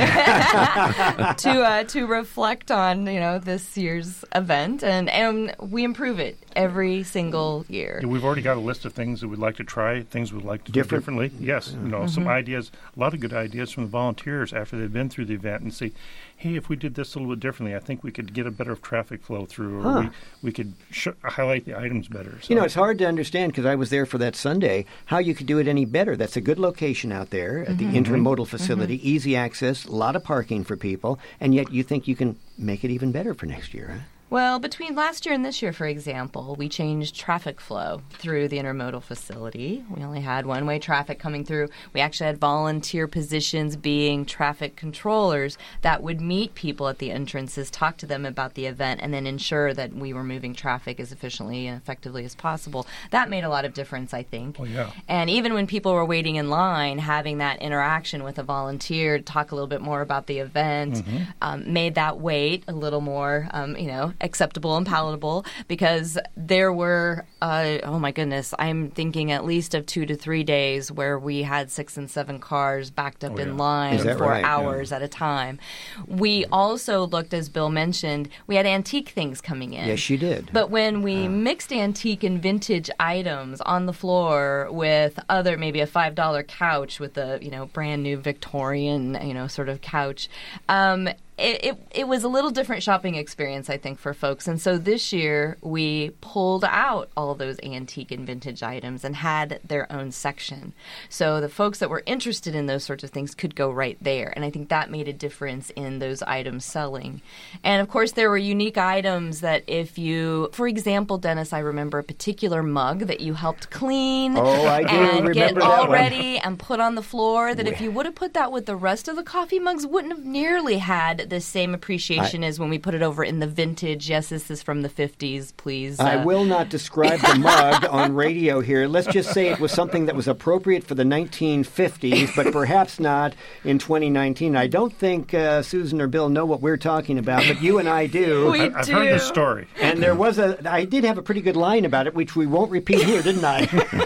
to uh, to reflect on, you know, this year's event, and and we improve it every single year. Yeah, we've already got a list of things that we'd like to try, things we'd like to Different? do differently. Yes, you know, Mm-hmm. some ideas, a lot of good ideas from the volunteers after they've been through the event and say, hey, if we did this a little bit differently, I think we could get a better traffic flow through, or Huh. we, we could sh- highlight the items better. So. You know, it's hard to understand, because I was there for that Sunday, how you could do it any better. That's a good location out there at Mm-hmm. the intermodal facility, mm-hmm. easy access, a lot of parking for people, and yet you think you can make it even better for next year, huh? Well, between last year and this year, for example, we changed traffic flow through the intermodal facility. We only had one-way traffic coming through. We actually had volunteer positions being traffic controllers that would meet people at the entrances, talk to them about the event, and then ensure that we were moving traffic as efficiently and effectively as possible. That made a lot of difference, I think. Oh, yeah. And even when people were waiting in line, having that interaction with a volunteer to talk a little bit more about the event Mm-hmm. um, made that wait a little more, um, you know, acceptable and palatable, because there were, uh, oh my goodness, I'm thinking at least of two to three days where we had six and seven cars backed up Oh, in yeah. line Is that for right? hours Yeah. at a time. We also looked, as Bill mentioned, we had antique things coming in. Yes, you did. But when we mixed antique and vintage items on the floor with other, maybe a five dollar couch with a, you know, brand new Victorian, you know, sort of couch, um, It, it it was a little different shopping experience, I think, for folks. And so this year we pulled out all those antique and vintage items and had their own section. So the folks that were interested in those sorts of things could go right there. And I think that made a difference in those items selling. And, of course, there were unique items that if you, for example, Dennis, I remember a particular mug that you helped clean Oh, I do and remember get that all one. ready and put on the floor, that if you would have put that with the rest of the coffee mugs, wouldn't have nearly had the same appreciation I, as when we put it over in the vintage. Yes, this is from the fifties, please. I uh, will not describe the mug on radio here. Let's just say it was something that was appropriate for the nineteen fifties, but perhaps not in twenty nineteen. I don't think uh, Susan or Bill know what we're talking about, but you and I do. We I, I've do. heard this story. And there was a, I did have a pretty good line about it, which we won't repeat here, didn't I?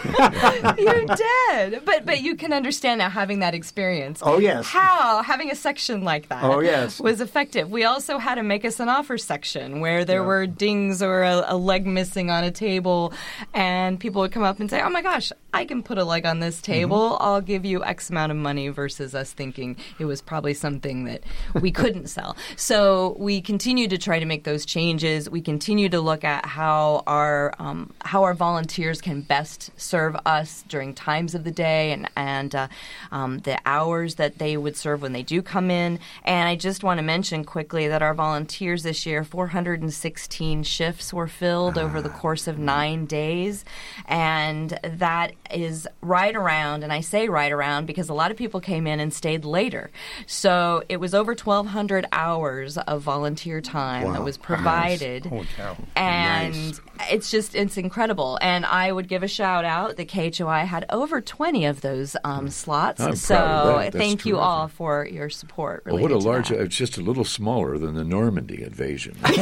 You did. But but you can understand now, having that experience. Oh, yes. How having a section like that Oh, yes. was effective. We also had a make us an offer section where there were dings or a, a leg missing on a table, and people would come up and say, oh my gosh, I can put a leg on this table. Mm-hmm. I'll give you X amount of money, versus us thinking it was probably something that we couldn't sell. So we continue to try to make those changes. We continue to look at how our um, how our volunteers can best serve us during times of the day, and, and uh, um, the hours that they would serve when they do come in. And I just want to mention quickly that our volunteers this year, four hundred sixteen shifts were filled over the course of nine days. And that is right around, and I say right around because a lot of people came in and stayed later. So it was over twelve hundred hours of volunteer time Wow. that was provided. Holy cow. And Nice. it's just, it's incredible. And I would give a shout out that K H O I had over twenty of those um, slots. I'm so proud of that. That's thank you terrific. all for your support Well, related what a to large, that. it's just just a little smaller than the Normandy invasion. and,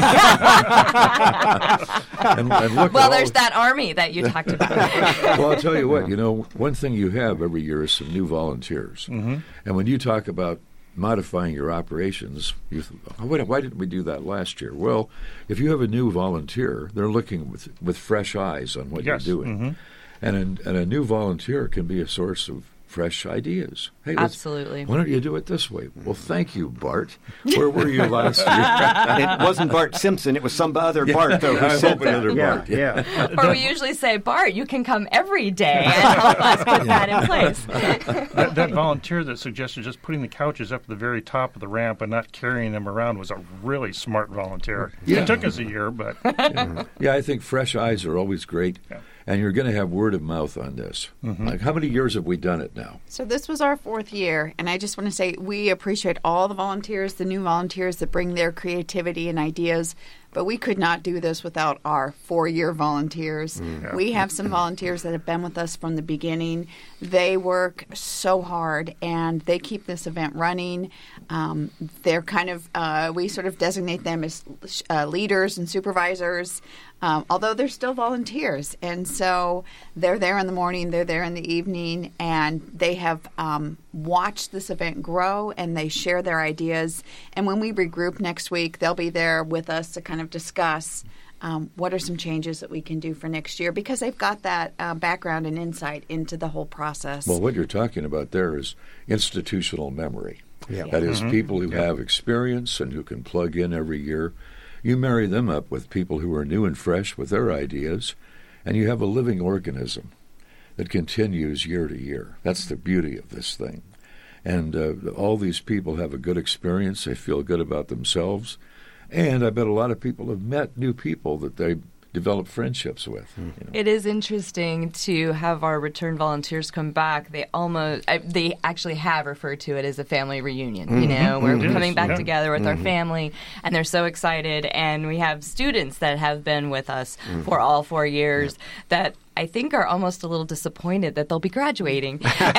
and look well, at there's all, that army that you talked about. Well, I'll tell you what, you know, one thing you have every year is some new volunteers. Mm-hmm. And when you talk about modifying your operations, you th- oh, wait, why didn't we do that last year? Well, if you have a new volunteer, they're looking with, with fresh eyes on what Yes. you're doing. Mm-hmm. And, an, and a new volunteer can be a source of fresh ideas. Hey, let's- Absolutely. Why don't you do it this way? Well, thank you, Bart. Where were you last year? It wasn't Bart Simpson. It was some other Bart, though, who I said hope that. another yeah, Bart. yeah. Or we usually say, Bart, you can come every day and help us put that in place. that, that volunteer that suggested just putting the couches up at the very top of the ramp and not carrying them around was a really smart volunteer. Yeah. It took us a year, but Yeah, I think fresh eyes are always great. Yeah. And you're going to have word of mouth on this. Mm-hmm. Like, how many years have we done it now? So this was our fourth year, and I just want to say we appreciate all the volunteers, the new volunteers that bring their creativity and ideas, but we could not do this without our four-year volunteers. Yeah. We have some volunteers that have been with us from the beginning. They work so hard, and they keep this event running. Um, they're kind of, uh, we sort of designate them as uh, leaders and supervisors, um, although they're still volunteers. And so they're there in the morning, they're there in the evening, and they have um, watched this event grow, and they share their ideas. And when we regroup next week, they'll be there with us to kind of discuss um, what are some changes that we can do for next year, because they've got that uh, background and insight into the whole process. Well, what you're talking about there is institutional memory. Yeah. That is, Mhm. people who Yeah. have experience and who can plug in every year. You marry them up with people who are new and fresh with their ideas, and you have a living organism that continues year to year. That's the beauty of this thing. And uh, all these people have a good experience. They feel good about themselves. And I bet a lot of people have met new people that they develop friendships with. You know. It is interesting to have our return volunteers come back. They almost, I, they actually have referred to it as a family reunion. You know, we're Mhm. coming back Yeah. together with our family, and they're so excited. And we have students that have been with us for all four years that I think are almost a little disappointed that they'll be graduating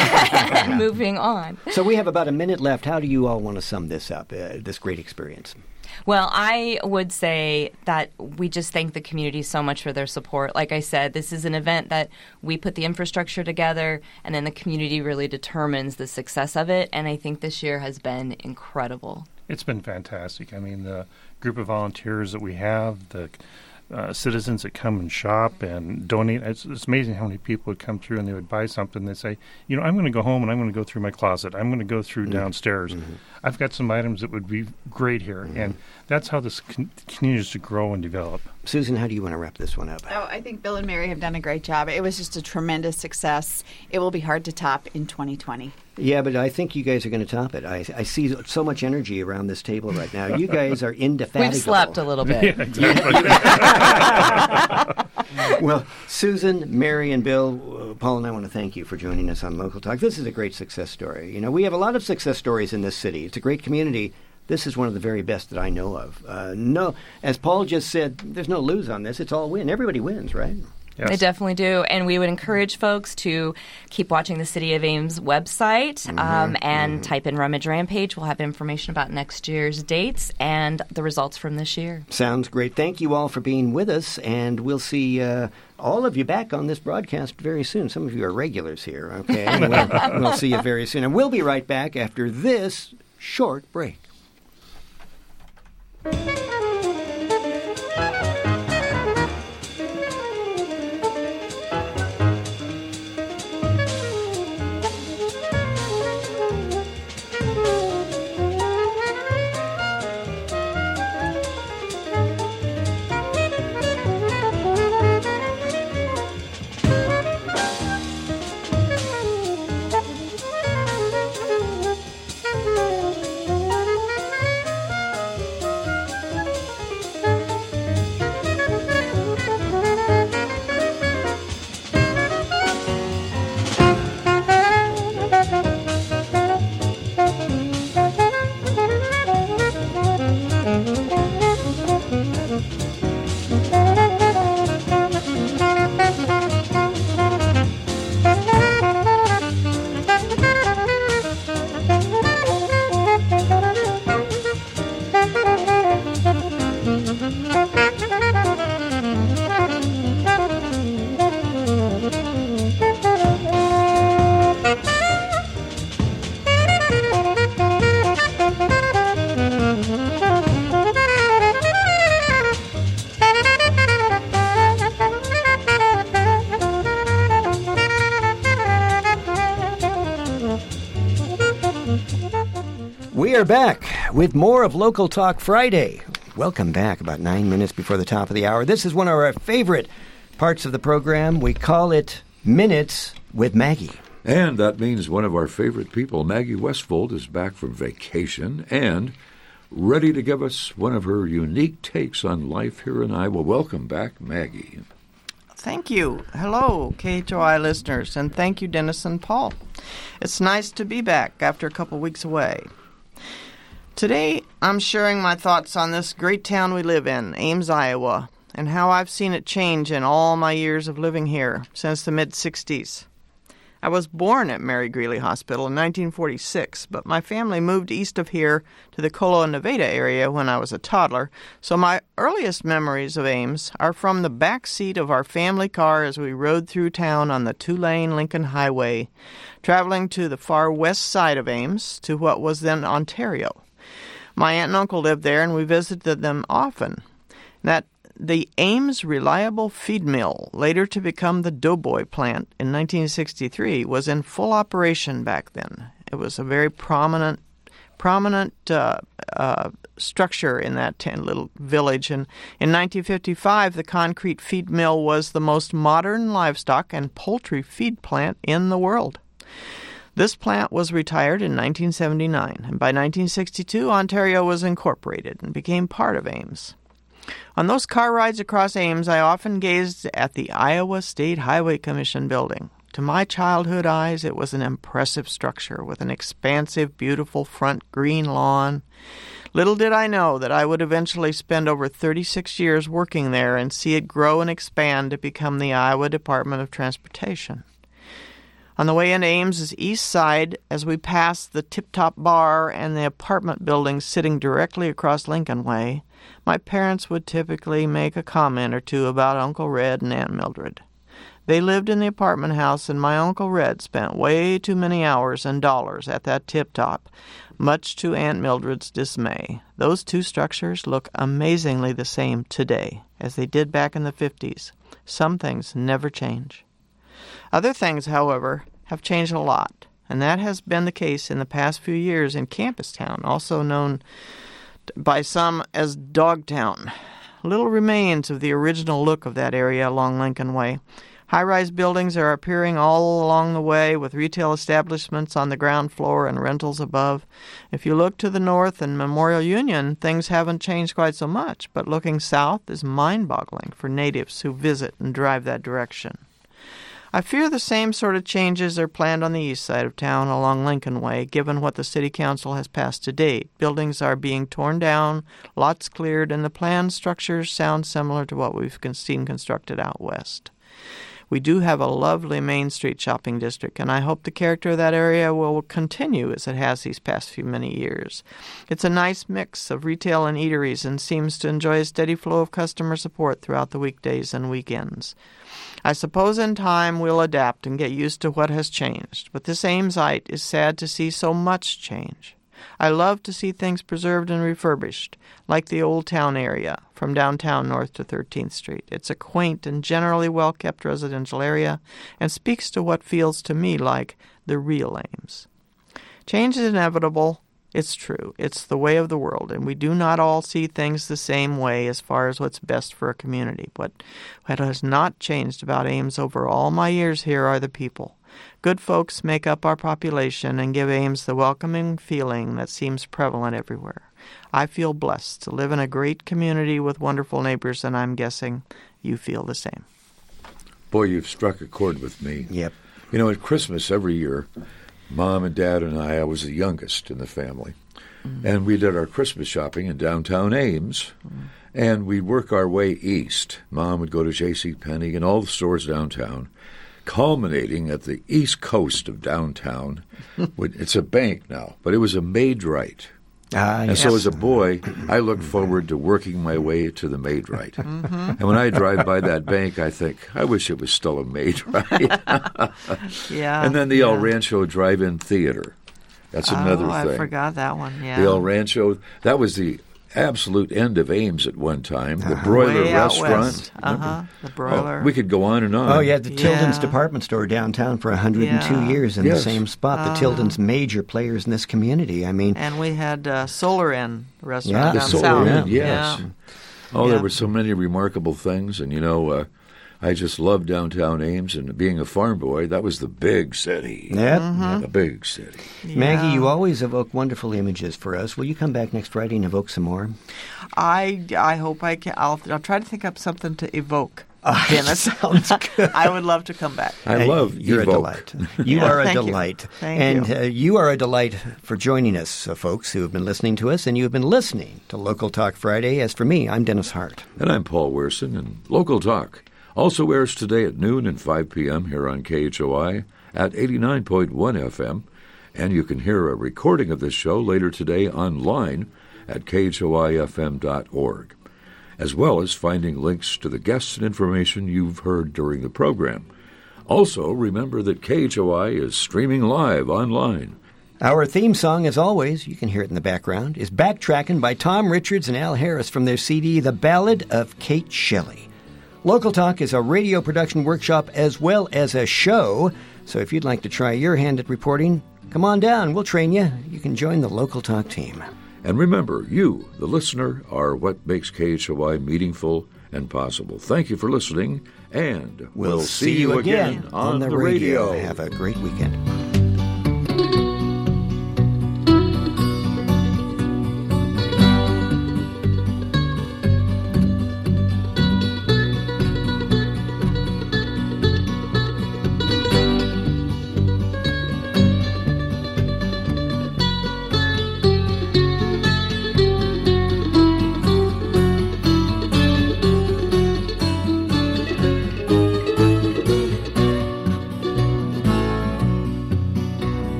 and moving on. So we have about a minute left. How do you all want to sum this up, uh, this great experience? Well, I would say that we just thank the community so much for their support. Like I said, this is an event that we put the infrastructure together, and then the community really determines the success of it. And I think this year has been incredible. it's been fantastic. I mean, the group of volunteers that we have, the uh, citizens that come and shop and donate. It's, it's amazing how many people would come through and they would buy something. They say, you know, I'm going to go home and I'm going to go through my closet. I'm going to go through downstairs. Mm-hmm. I've got some items that would be great here. Mm-hmm. And that's how this con- continues to grow and develop. Susan, how do you want to wrap this one up? Oh, I think Bill and Mary have done a great job. It was just a tremendous success. It will be hard to top in twenty twenty. Yeah, but I think you guys are going to top it. I, I see so much energy around this table right now. You guys are indefatigable. We've slept a little bit. Yeah, exactly. Well, Susan, Mary, and Bill, uh, Paul and I want to thank you for joining us on Local Talk. This is a great success story. You know, we have a lot of success stories in this city. It's a great community. This is one of the very best that I know of. Uh, no, as Paul just said, there's no lose on this. It's all win. Everybody wins, right? Yes. They definitely do. And we would encourage folks to keep watching the City of Ames website um, and type in Rummage Rampage. We'll have information about next year's dates and the results from this year. Sounds great. Thank you all for being with us, and we'll see uh, all of you back on this broadcast very soon. Some of you are regulars here, okay? we'll, we'll see you very soon. And we'll be right back after this short break. We are back with more of Local Talk Friday. Welcome back about nine minutes before the top of the hour. This is one of our favorite parts of the program. We call it Minutes with Maggie. And that means one of our favorite people, Maggie Westvold, is back from vacation and ready to give us one of her unique takes on life here in Iowa. Welcome back, Maggie. Thank you. Hello, K H O I listeners, and thank you, Dennis and Paul. It's nice to be back after a couple weeks away. Today, I'm sharing my thoughts on this great town we live in, Ames, Iowa, and how I've seen it change in all my years of living here since the mid-sixties. I was born at Mary Greeley Hospital in nineteen forty-six, but my family moved east of here to the Colo, Nevada area when I was a toddler, so my earliest memories of Ames are from the back seat of our family car as we rode through town on the two-lane Lincoln Highway, traveling to the far west side of Ames to what was then Ontario. My aunt and uncle lived there, and we visited them often. That The Ames Reliable Feed Mill, later to become the Doughboy plant in nineteen sixty-three, was in full operation back then. It was a very prominent prominent uh, uh, structure in that ten little village. And in nineteen fifty-five, the concrete feed mill was the most modern livestock and poultry feed plant in the world. This plant was retired in nineteen seventy-nine, and by nineteen sixty-two, Ontario was incorporated and became part of Ames. On those car rides across Ames, I often gazed at the Iowa State Highway Commission building. To my childhood eyes, it was an impressive structure with an expansive, beautiful front green lawn. Little did I know that I would eventually spend over thirty-six years working there and see it grow and expand to become the Iowa Department of Transportation. On the way into Ames's east side, as we passed the Tip Top Bar and the apartment buildings sitting directly across Lincoln Way, my parents would typically make a comment or two about Uncle Red and Aunt Mildred. They lived in the apartment house, and my Uncle Red spent way too many hours and dollars at that Tip Top, much to Aunt Mildred's dismay. Those two structures look amazingly the same today as they did back in the fifties. Some things never change. Other things, however, have changed a lot, and that has been the case in the past few years in Campustown, also known by some as Dogtown. Little remains of the original look of that area along Lincoln Way. High-rise buildings are appearing all along the way, with retail establishments on the ground floor and rentals above. If you look to the north and Memorial Union, things haven't changed quite so much, but looking south is mind-boggling for natives who visit and drive that direction. I fear the same sort of changes are planned on the east side of town along Lincoln Way, given what the City Council has passed to date. Buildings are being torn down, lots cleared, and the planned structures sound similar to what we've seen constructed out west. We do have a lovely Main Street shopping district, and I hope the character of that area will continue as it has these past few many years. It's a nice mix of retail and eateries and seems to enjoy a steady flow of customer support throughout the weekdays and weekends. I suppose in time we'll adapt and get used to what has changed, but this Amesite is sad to see so much change. I love to see things preserved and refurbished, like the Old Town area, from downtown north to thirteenth Street. It's a quaint and generally well-kept residential area and speaks to what feels to me like the real Ames. Change is inevitable. It's true. It's the way of the world, and we do not all see things the same way as far as what's best for a community. But what has not changed about Ames over all my years here are the people. Good folks make up our population and give Ames the welcoming feeling that seems prevalent everywhere. I feel blessed to live in a great community with wonderful neighbors, and I'm guessing you feel the same. Boy, you've struck a chord with me. Yep. You know, at Christmas every year, Mom and Dad and I, I was the youngest in the family, mm-hmm. and we did our Christmas shopping in downtown Ames, mm-hmm. and we'd work our way east. Mom would go to JCPenney and all the stores downtown, culminating at the east coast of downtown. It's a bank now, but it was a Maid-Rite. Ah, and yes. so as a boy, I looked forward to working my way to the Maid-Rite. Mm-hmm. And when I drive by that bank, I think, I wish it was still a Maid-Rite. Yeah. And then the yeah. El Rancho Drive-In Theater. That's another oh, thing. I forgot that one, yeah. The El Rancho, that was the absolute end of Ames at one time. The Uh-huh. Broiler Way out Restaurant. west. Uh-huh. The Broiler. Oh, we could go on and on. Oh, yeah, the Tilden's Yeah. department store downtown for one hundred two Yeah. years in Yes. the same spot. The Tilden's major players in this community. I mean, And we had uh, Solar Inn Yeah, restaurant The down Solar south. Inn, yes. Yeah. Oh, Yeah. there were so many remarkable things, and you know, uh, I just loved downtown Ames, and being a farm boy, that was the big city. Yep. Mm-hmm. The big city. Maggie, Yeah. you always evoke wonderful images for us. Will you come back next Friday and evoke some more? I, I hope I can. I'll, I'll try to think up something to evoke. Oh, Dennis. sounds good. I would love to come back. I Hey, love you're Evoke. a delight. You Yeah, are a thank you. delight, Thank and you. Uh, you are a delight for joining us, uh, folks who have been listening to us, and you have been listening to Local Talk Friday. As for me, I'm Dennis Hart. And I'm Paul Werson, and Local Talk also airs today at noon and five p.m. here on K H O I at eighty-nine point one F M, and you can hear a recording of this show later today online at K H O I F M dot org, as well as finding links to the guests and information you've heard during the program. Also, remember that K H O I is streaming live online. Our theme song, as always, you can hear it in the background, is Backtrackin' by Tom Richards and Al Harris from their C D, The Ballad of Kate Shelley. Local Talk is a radio production workshop as well as a show, so if you'd like to try your hand at reporting, come on down. We'll train you. You can join the Local Talk team. And remember, you, the listener, are what makes K H O I meaningful and possible. Thank you for listening, and We'll, see you again on the radio. Have a great weekend.